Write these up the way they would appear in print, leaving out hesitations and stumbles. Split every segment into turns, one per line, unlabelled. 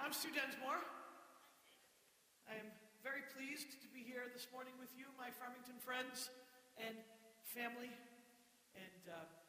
I'm Stu Densmore. I am very pleased to be here this morning with you, my Farmington friends and family. And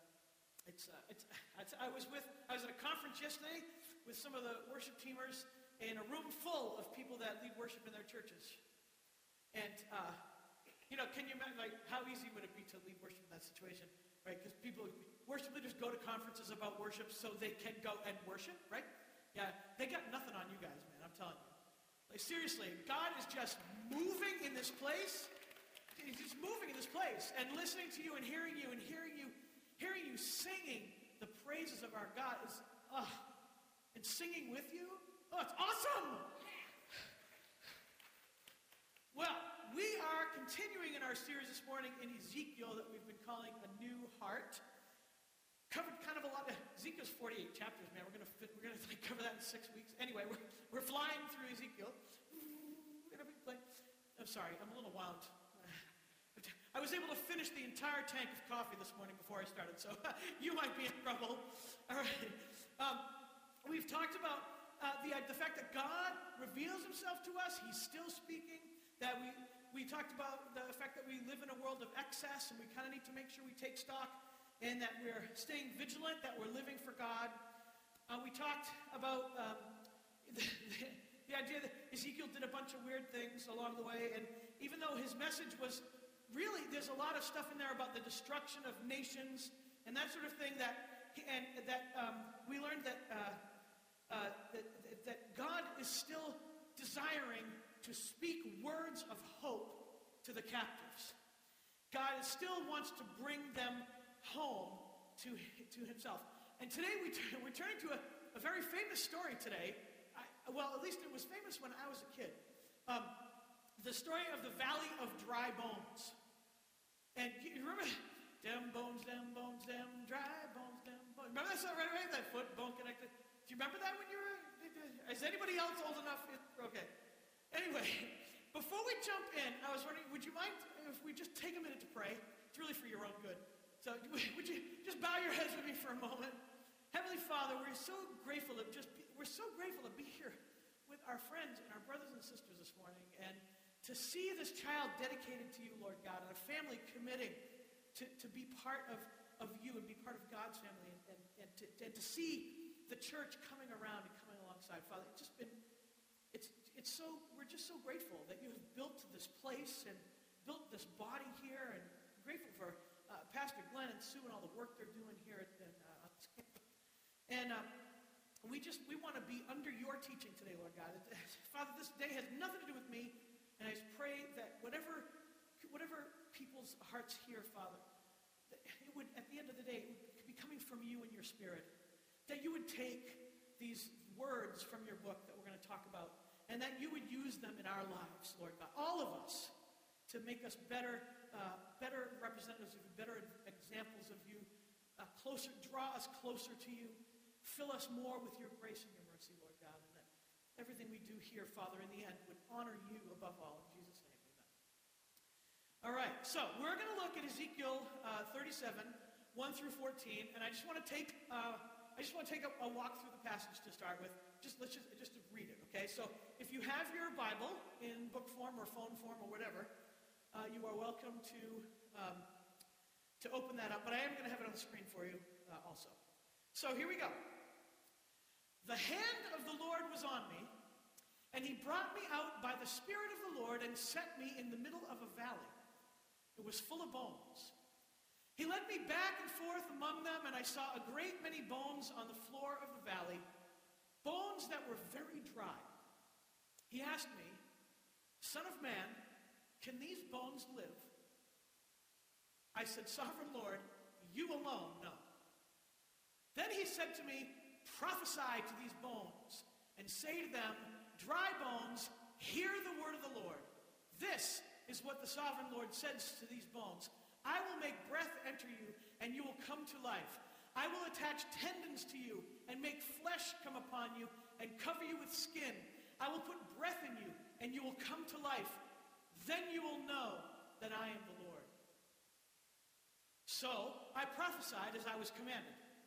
I was at a conference yesterday with some of the worship teamers in a room full of people that lead worship in their churches. And can you imagine how easy would it be to lead worship in that situation, right? Because worship leaders go to conferences about worship so they can go and worship, right? Yeah, they got nothing on you guys, man, I'm telling you. Seriously, God is just moving in this place. He's just moving in this place and listening to you and hearing you singing the praises of our God and singing with you. Oh, it's awesome! Well, we are continuing in our series this morning in Ezekiel that we've been calling A New Heart. Covered kind of a lot. Ezekiel's 48 chapters, man. We're gonna cover that in 6 weeks. Anyway, we're flying through Ezekiel. I'm sorry, I'm a little wound. I was able to finish the entire tank of coffee this morning before I started, so you might be in trouble. All right. We've talked about the fact that God reveals himself to us. He's still speaking. That we talked about the fact that we live in a world of excess, and we kind of need to make sure we take stock, and that we're staying vigilant, that we're living for God. We talked about the idea that Ezekiel did a bunch of weird things along the way, and even though his message was really, there's a lot of stuff in there about the destruction of nations and that sort of thing, we learned that God is still desiring to speak words of hope to the captives. God still wants to bring them home to himself. And today we're turning to a very famous story today. Well, at least it was famous when I was a kid. The story of the Valley of Dry Bones. And you remember, them bones, them dry bones, them bones. Remember that song right? That foot bone connected. Do you remember that when you were? Is anybody else old enough? Okay. Anyway, before we jump in, I was wondering, would you mind if we just take a minute to pray? It's really for your own good. So would you just bow your heads with me for a moment? Heavenly Father, we're so grateful to be here with our friends and our brothers and sisters this morning, and to see this child dedicated to you, Lord God, and a family committing to be part of you and be part of God's family, and to see the church coming around and coming alongside. Father, we're just so grateful that you have built this place and built this body here, and grateful for Pastor Glenn and Sue and all the work they're doing here we want to be under your teaching today, Lord God. Father, this day has nothing to do with me, and I just pray that whatever people's hearts hear, Father, that it would, at the end of the day, it would be coming from you and your Spirit. That you would take these words from your book that we're going to talk about, and that you would use them in our lives, Lord God, all of us, to make us better representatives of you, better examples of you, draw us closer to you, fill us more with your grace and your mercy, Lord God, and that everything we do here, Father, in the end, would honor you above all. In Jesus' name, amen. All right, so we're going to look at Ezekiel 37, 1 through 14, and I just want to take a walk through the passage to start with. Let's just read it, okay? So if you have your Bible in book form or phone form or whatever, you are welcome to open that up, but I am going to have it on the screen for you also. So here we go. The hand of the Lord was on me, and he brought me out by the Spirit of the Lord and set me in the middle of a valley. It was full of bones. He led me back and forth among them, and I saw a great many bones on the floor of the valley, bones that were very dry. He asked me, Son of man, can these bones live? I said, Sovereign Lord, you alone know. Then he said to me, prophesy to these bones, and say to them, dry bones, hear the word of the Lord. This is what the Sovereign Lord says to these bones. I will make breath enter you, and you will come to life. I will attach tendons to you, and make flesh come upon you, and cover you with skin. I will put breath in you, and you will come to life. Then you will know that I am the Lord. So I prophesied as I was commanded.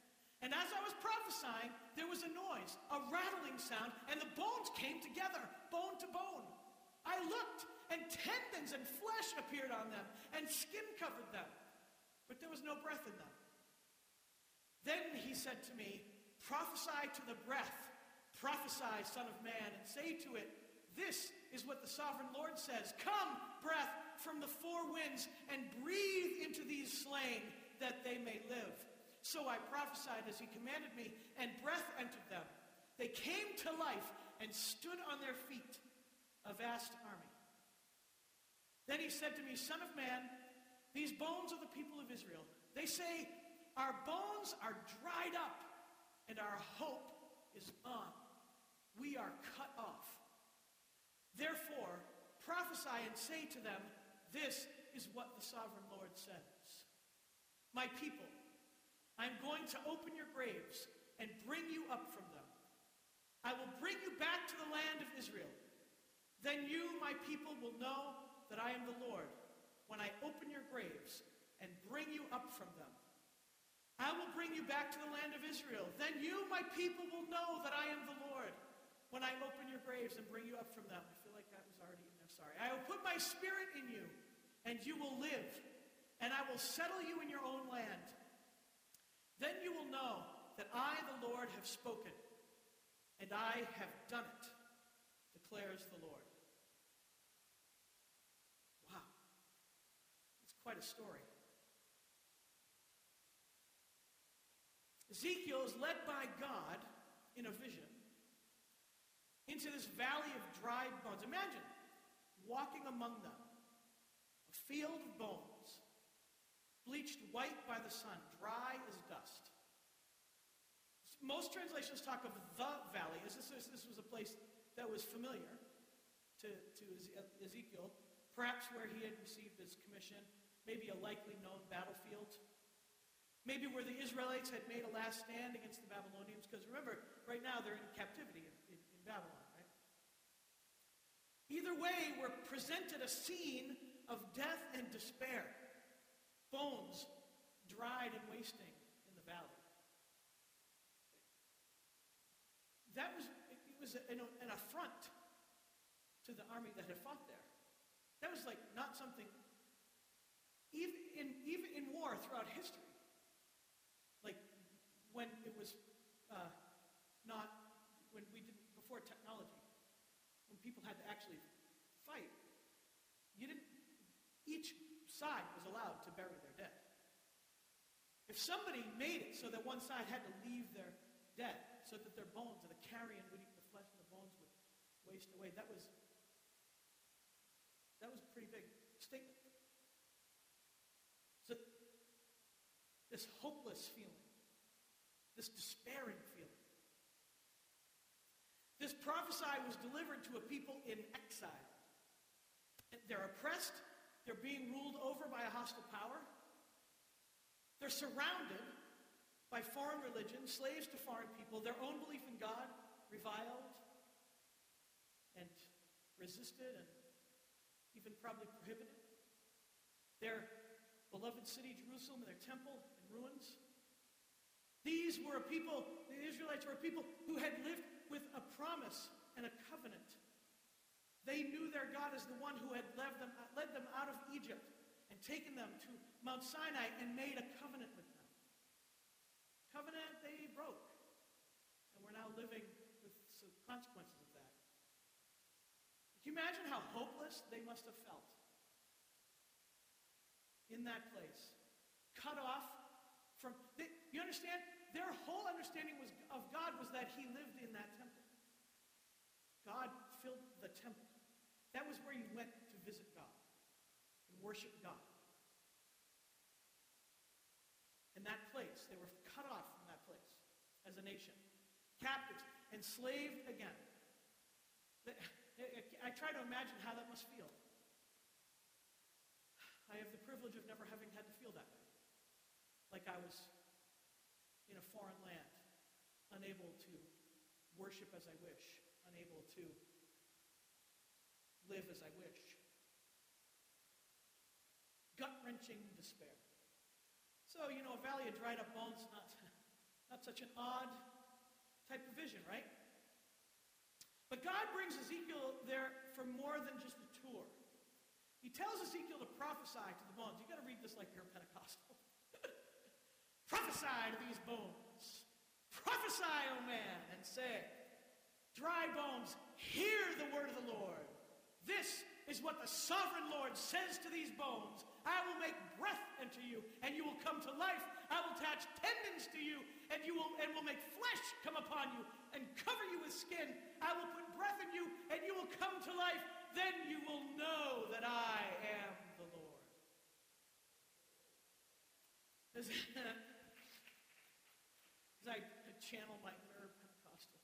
And as I was prophesying, there was a noise, a rattling sound, and the bones came together, bone to bone. I looked, and tendons and flesh appeared on them, and skin covered them, but there was no breath in them. Then he said to me, prophesy to the breath, prophesy, Son of Man, and say to it, this is what the sovereign Lord says, come, breath, from the four winds, and breathe into these slain, that they may live. So I prophesied as he commanded me, and breath entered them. They came to life and stood on their feet, a vast army. Then he said to me, Son of man, these bones are the people of Israel. They say, our bones are dried up, and our hope is gone. We are cut off. Therefore, prophesy and say to them, this is what the sovereign Lord says. My people, I am going to open your graves and bring you up from them. I will bring you back to the land of Israel. Then you, my people, will know that I am the Lord when I open your graves and bring you up from them. I will bring you back to the land of Israel. Then you, my people, will know that I am the Lord when I open your graves and bring you up from them. I feel like that was already in there. Sorry. I will put my spirit in you, and you will live, and I will settle you in your own land. Then you will know that I, the Lord, have spoken, and I have done it, declares the Lord. Wow. It's quite a story. Ezekiel is led by God in a vision into this valley of dried bones. Imagine walking among them, a field of bones, bleached white by the sun, dry as dust. Most translations talk of the valley, as this was a place that was familiar to Ezekiel, perhaps where he had received his commission, maybe a likely known battlefield, maybe where the Israelites had made a last stand against the Babylonians, because remember, right now they're in captivity in Babylon, right? Either way, we're presented a scene of death and despair. Bones dried and wasting in the valley. It was an affront to the army that had fought there. That was like not something, even in war throughout history, like when it was before technology, when people had to actually fight, each side was allowed to bury their dead. If somebody made it so that one side had to leave their dead, so that their bones, or the carrion would eat the flesh and the bones would waste away, that was a pretty big statement. So this hopeless feeling, this despairing feeling. This prophecy was delivered to a people in exile. They're oppressed. They're being ruled over by a hostile power. They're surrounded by foreign religions, slaves to foreign people, their own belief in God reviled and resisted and even probably prohibited. Their beloved city, Jerusalem, and their temple in ruins. These were a people, the Israelites were a people who had lived with a promise and a covenant. They knew their God as the one who had led them out of Egypt and taken them to Mount Sinai and made a covenant with them. Covenant they broke. And we're now living with some consequences of that. Can you imagine how hopeless they must have felt in that place? Cut off from... You understand? Their whole understanding of God was that he lived in that temple. God filled the temple. That was where you went to visit God and worship God. In that place, they were cut off from that place as a nation. Captives, enslaved again. I try to imagine how that must feel. I have the privilege of never having had to feel that way. Like I was in a foreign land, unable to worship as I wish, unable to live as I wish. Gut-wrenching despair. So, a valley of dried up bones, not Not such an odd type of vision, right? But God brings Ezekiel there for more than just a tour. He tells Ezekiel to prophesy to the bones. You've got to read this like you're a Pentecostal. Prophesy to these bones. Prophesy, O man, and say, dry bones, hear the word of the Lord. This is what the sovereign Lord says to these bones. I will make breath enter you, and you will come to life. I will attach tendons to you, and will make flesh come upon you, and cover you with skin. I will put breath in you, and you will come to life. Then you will know that I am the Lord. As I channel my inner Pentecostal.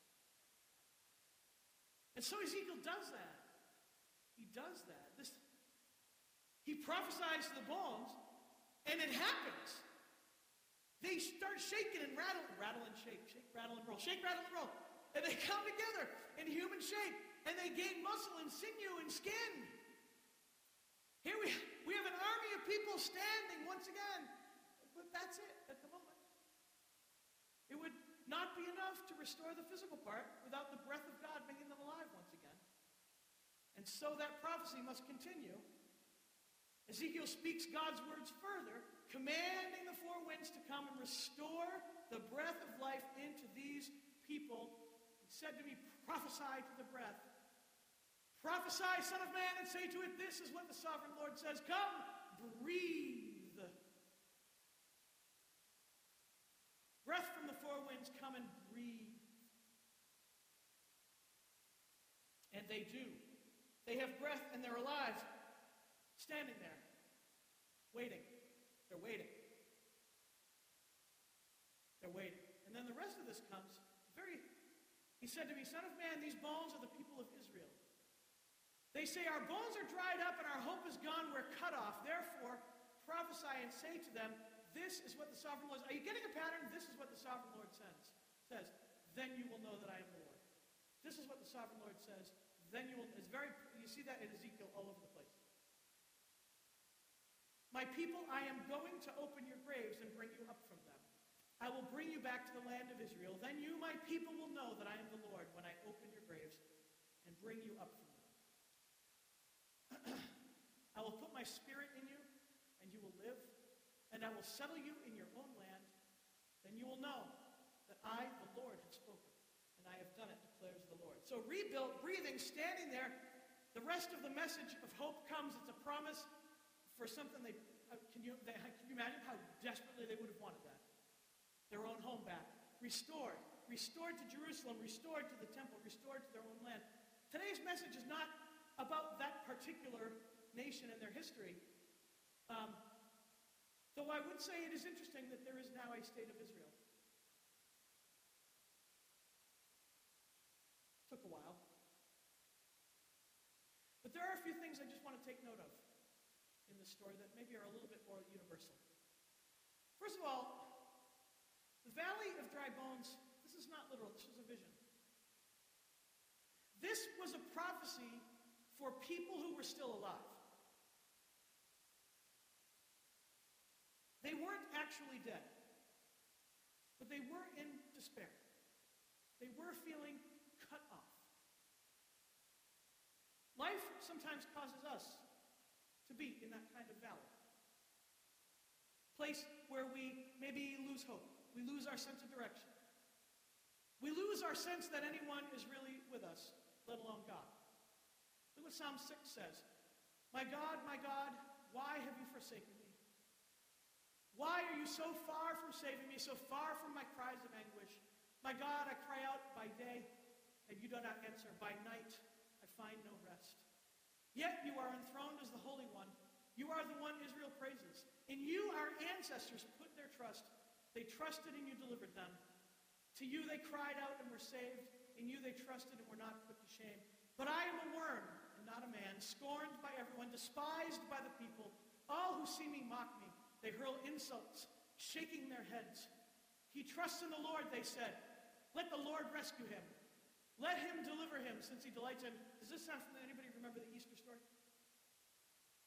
And so Ezekiel does that. He does that. He prophesies to the bones, and it happens. They start shaking and rattle and shake, rattle and roll, shake, rattle and roll. And they come together in human shape, and they gain muscle and sinew and skin. Here we have an army of people standing once again. But that's it at the moment. It would not be enough to restore the physical part without the breath of God making them alive once again. And so that prophecy must continue. Ezekiel speaks God's words further, commanding the four winds to come and restore the breath of life into these people. He said to me, prophesy to the breath. Prophesy, Son of Man, and say to it, this is what the sovereign Lord says. Come, breathe. Breath from the four winds, come and breathe. And they do. They have breath and they're alive, standing there, waiting. They're waiting. They're waiting. And then the rest of this comes. He said to me, Son of man, these bones are the people of Israel. They say, our bones are dried up and our hope is gone. We're cut off. Therefore, prophesy and say to them, this is what the sovereign Lord says. Are you getting a pattern? This is what the sovereign Lord says. Then you will know that I am the Lord. This is what the sovereign Lord says. Then you will, you see that in Ezekiel all over the place. My people, I am going to open your graves and bring you up from them. I will bring you back to the land of Israel. Then you, my people, will know that I am the Lord when I open your graves and bring you up from them. I will put my spirit in you, and you will live, and I will settle you in your own land. Then you will know that I, the Lord, have spoken, and I have done it, declares the Lord. So rebuilt, breathing, standing there, the rest of the message of hope comes. It's a promise for something can you imagine how desperately they would have wanted that? Their own home back. Restored to Jerusalem, restored to the temple, restored to their own land. Today's message is not about that particular nation and their history. Though I would say it is interesting that there is now a state of Israel. Took a while. But there are a few things I just want to take note of in this story that maybe are a little bit more universal. First of all, the Valley of Dry Bones, this is not literal, this was a vision. This was a prophecy for people who were still alive. They weren't actually dead, but they were in despair. They were feeling cut off. Life sometimes causes us to be in that kind of valley. Place where we maybe lose hope. We lose our sense of direction. We lose our sense that anyone is really with us, let alone God. Look what Psalm 6 says. My God, why have you forsaken me? Why are you so far from saving me, so far from my cries of anguish? My God, I cry out by day, and you do not answer. By night, I find no rest. Yet you are enthroned as the Holy One. You are the one Israel praises. In you our ancestors put their trust. They trusted and you delivered them. To you they cried out and were saved. In you they trusted and were not put to shame. But I am a worm and not a man, scorned by everyone, despised by the people. All who see me mock me. They hurl insults, shaking their heads. He trusts in the Lord, they said. Let the Lord rescue him. Let him deliver him, since he delights in him. Does this sound familiar? Anybody remember the Easter story?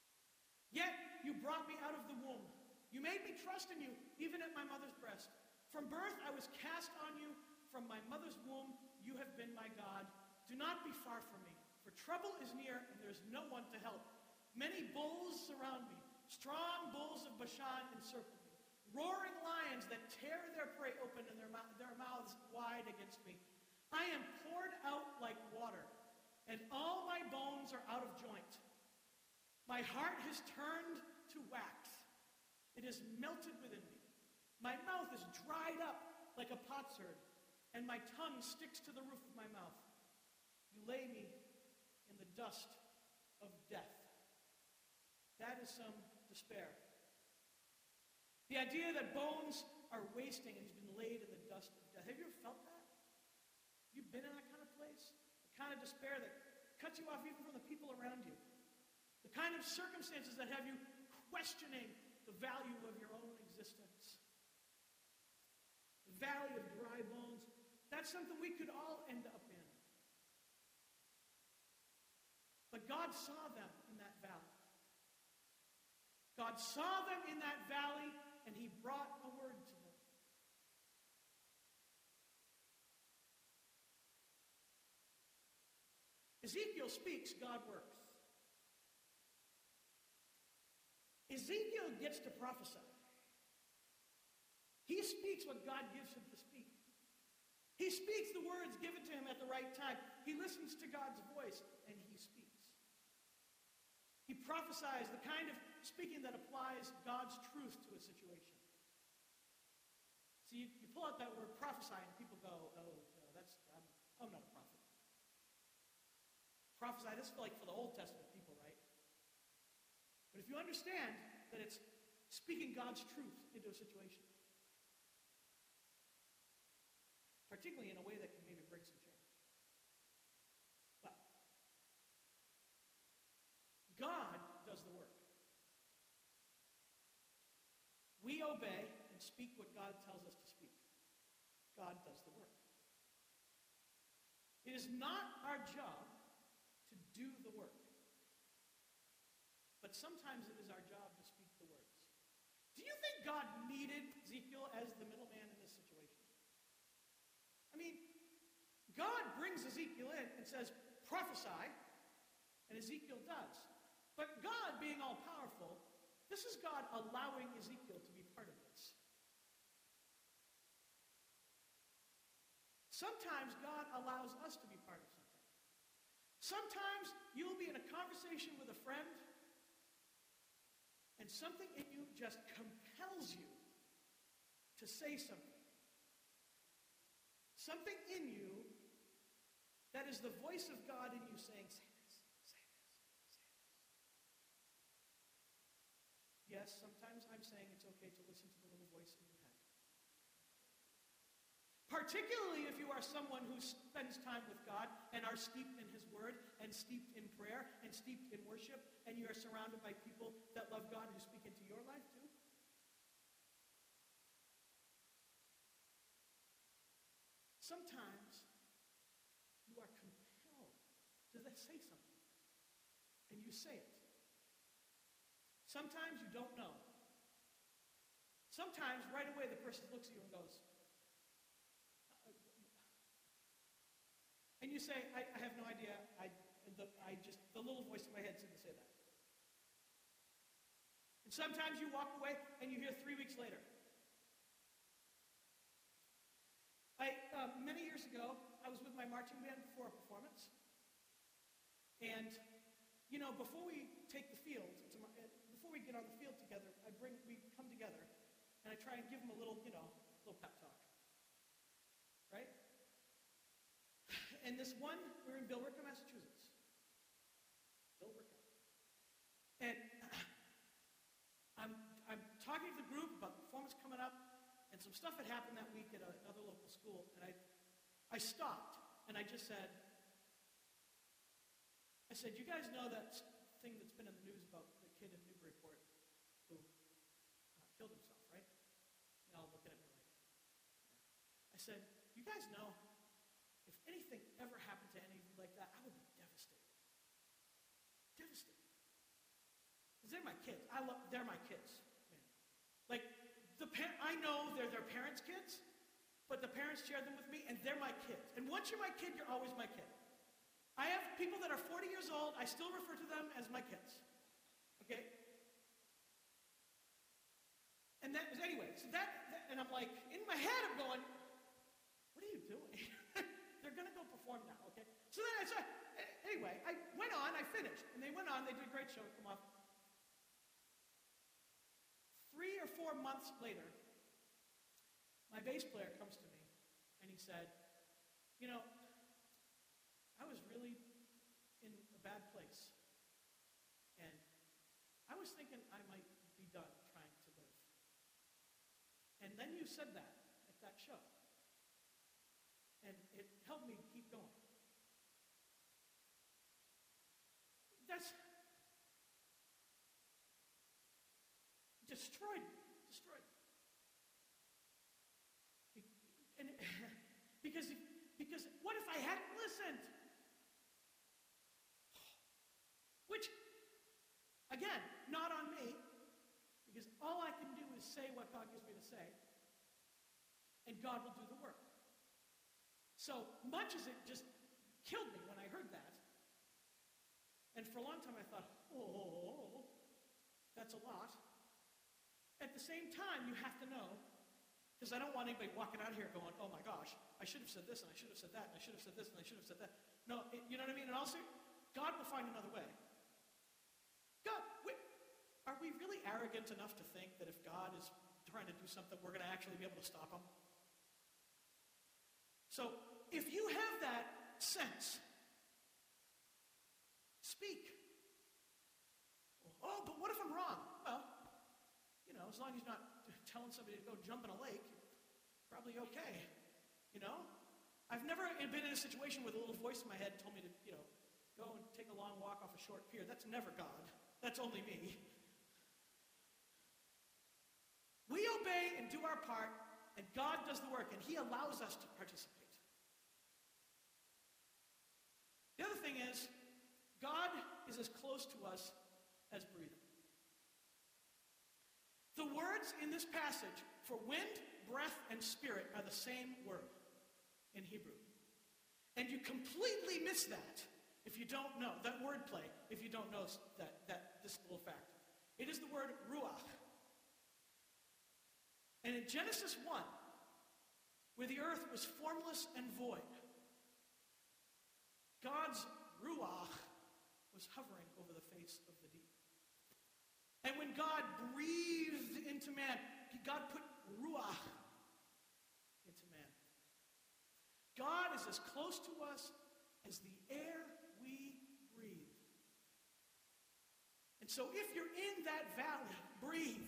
Yet you brought me out of the womb. You made me trust in you, even at my mother's breast. From birth I was cast on you. From my mother's womb you have been my God. Do not be far from me, for trouble is near, and there is no one to help. Many bulls surround me. Strong bulls of Bashan encircle me. Roaring lions that tear their prey open and their mouths wide against me. I am poured out like water, and all my bones are out of joint. My heart has turned to wax. It is melted within me. My mouth is dried up like a potsherd, and my tongue sticks to the roof of my mouth. You lay me in the dust of death. That is some despair. The idea that bones are wasting and he's been laid in the dust of death. Have you ever felt that? Have you been in that kind of place? The kind of despair that cuts you off even from the people around you. The kind of circumstances that have you questioning the value of your own existence. The valley of dry bones. That's something we could all end up in. But God saw them in that valley. God saw them in that valley, and he brought a word to them. Ezekiel speaks, God works. Ezekiel gets to prophesy. He speaks what God gives him to speak. He speaks the words given to him at the right time. He listens to God's voice, and he speaks. He prophesies the kind of speaking that applies God's truth to a situation. So you pull out that word prophesy, and people go, oh, no, I'm not a prophet. Prophesy, this is like for the Old Testament people, right? But if you understand that it's speaking God's truth into a situation, particularly in a way that can maybe bring some change. But God does the work. We obey and speak what God tells us to speak. God does the work. It is not our job to do the work. But sometimes it is our job to speak the words. Do you think God needed Ezekiel as the middleman in this situation? I mean, God brings Ezekiel in and says, prophesy, and Ezekiel does. But God, being all-powerful, this is God allowing Ezekiel to be part of this. Sometimes God allows us to be part of something. Sometimes you'll be in a conversation with a friend, and something in you just compels you to say something. Something in you that is the voice of God in you saying, say this, say this, say this. Yes, sometimes I'm saying it's okay to listen to the little voice in your head. Particularly if you are someone who spends time with God and are steeped in his word and steeped in prayer and steeped in worship, and you are surrounded by people that love God who speak into your life too. Sometimes you are compelled to say something, and you say it. Sometimes you don't know. Sometimes right away the person looks at you and goes, and you say, I have no idea. The little voice in my head seemed to say that. And sometimes you walk away and you hear 3 weeks later. Many years ago, I was with my marching band before a performance. And, before we take the field, before we get on the field together, we come together and I try and give them a little pep talk. Right? And this one, we're in Billerica, Massachusetts. Billerica. And I'm talking to the group about the performance coming up, and some stuff had happened that week at another local school, and I stopped, and I just said, you guys know that thing that's been in the news about the kid in Newburyport who killed himself, right? They all looking at me like, yeah. I said, you guys know, if anything ever happened to any of you like that, I would be devastated. Devastated. Because they're my kids. They're my kids, man. Like, the I know they're their parents' kids, but the parents share them with me, and they're my kids. And once you're my kid, you're always my kid. I have people that are 40 years old. I still refer to them as my kids. Okay? And anyway, and I'm like, in my head, I'm going, what are you doing? They're going to go perform now, okay? So anyway, I went on, I finished. And they went on, they did a great show, come off. 3 or 4 months later, my bass player comes to me, and he said, you know, I was really in a bad place. And I was thinking I might be done trying to live. And then you said that at that show. And it helped me keep going. That's destroyed me. And because what if I hadn't listened? Which, again, not on me, because all I can do is say what God gives me to say, and God will do the work. So much as it just killed me when I heard that, and for a long time I thought, oh, that's a lot. At the same time, you have to know, because I don't want anybody walking out of here going, oh my gosh, I should have said this, and I should have said that, and I should have said this, and I should have said that. No, you know what I mean? And also, God will find another way. Are we really arrogant enough to think that if God is trying to do something, we're going to actually be able to stop him? So, if you have that sense, speak. Oh, but what if I'm wrong? Well, as long as you're not telling somebody to go jump in a lake, probably okay. I've never been in a situation where the little voice in my head told me to, go and take a long walk off a short pier. That's never God. That's only me. We obey and do our part, and God does the work, and he allows us to participate. The other thing is, God is as close to us as breathing. The words in this passage for wind, breath, and spirit are the same word in Hebrew. And you completely miss that if you don't know, that wordplay, if you don't know this little fact. It is the word ruach. And in Genesis 1, where the earth was formless and void, God's ruach was hovering over the face of the deep. And when God breathed into man, God put ruach into man. God is as close to us as the air we breathe. And so if you're in that valley, breathe.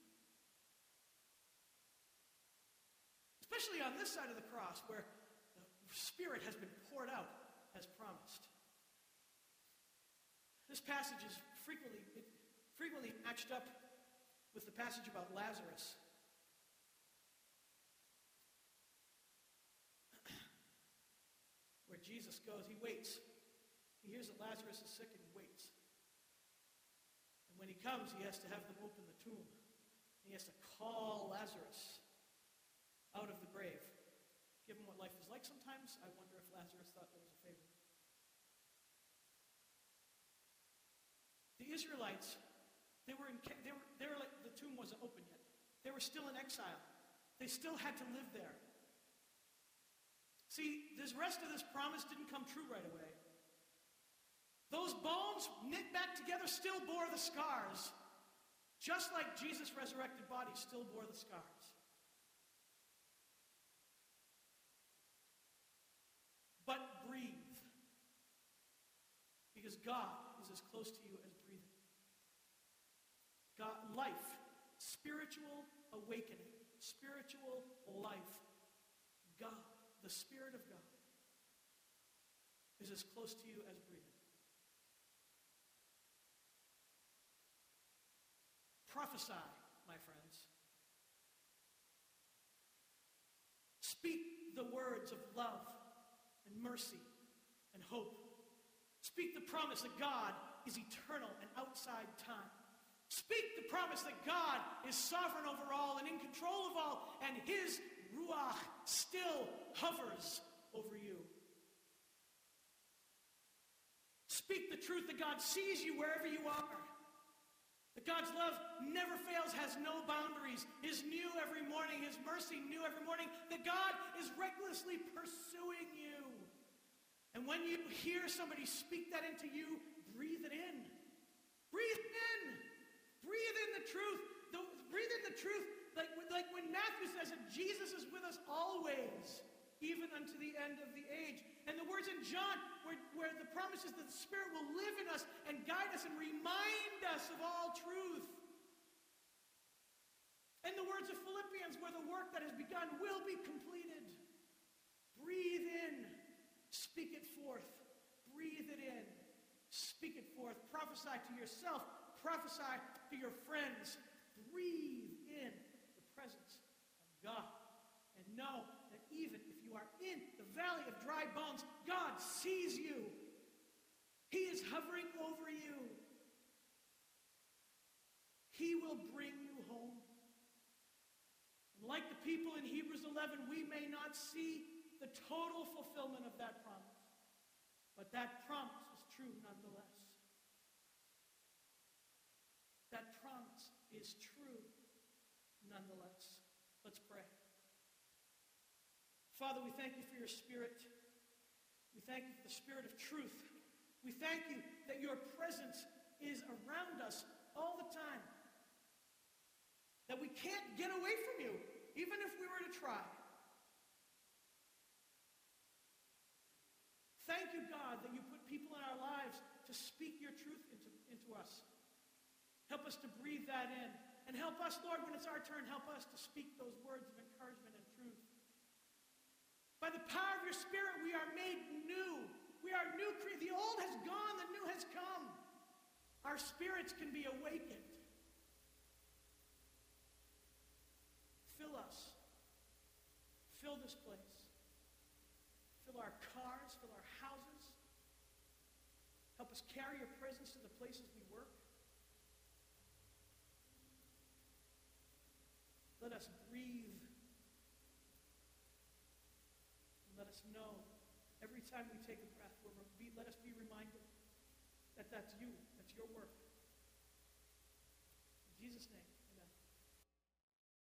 Especially on this side of the cross where the Spirit has been poured out as promised. This passage is frequently matched up with the passage about Lazarus. Where Jesus goes, he waits. He hears that Lazarus is sick and he waits. And when he comes, he has to have them open the tomb. He has to call Lazarus out of the grave. Given what life is like sometimes, I wonder if Lazarus thought that was a favor. The Israelites, they were like, the tomb wasn't open yet. They were still in exile. They still had to live there. See, this rest of this promise didn't come true right away. Those bones knit back together still bore the scars, just like Jesus' resurrected body still bore the scars. But breathe, because God is as close to you as breathing. God, life, spiritual awakening, spiritual life, God, the Spirit of God, is as close to you as breathing. Prophesy, my friends. Speak the words of love and mercy and hope. Speak the promise that God is eternal and outside time. Speak the promise that God is sovereign over all and in control of all, and his Ruach still hovers over you. Speak the truth that God sees you wherever you are. That God's love never fails, has no boundaries, is new every morning, his mercy new every morning. That God is recklessly pursuing you. And when you hear somebody speak that into you, breathe it in. Breathe in. Breathe in the truth. Breathe in the truth. Like when Matthew says that Jesus is with us always, even unto the end of the age. And the words in John, where the promise is that the Spirit will live in us and guide us and remind us of all truth. And the words of Philippians, where the work that has begun will be completed. Breathe in. Speak it forth. Breathe it in. Speak it forth. Prophesy to yourself. Prophesy to your friends. Breathe in the presence of God. And know that even if you are in the valley of dry bones, God sees you. He is hovering over you. He will bring you home. And like the people in Hebrews 11, we may not see the total fulfillment of that promise, but that promise is true nonetheless. That promise is true nonetheless. Let's pray. Father, we thank you for your Spirit. We thank you for the Spirit of truth. We thank you that your presence is around us all the time. That we can't get away from you, even if we were to try. Thank you, God, that you put people in our lives to speak your truth into us. Help us to breathe that in. And help us, Lord, when it's our turn, help us to speak those words of encouragement and truth. By the power of your Spirit, we are made new. We are new creatures. The old has gone, the new has come. Our spirits can be awakened. Fill us. Fill this place. Fill our cars, fill our houses. Help us carry your presence to the places we work. Let us breathe. Let us know every time we take a breath, let us be reminded that that's you, that's your work. In Jesus' name.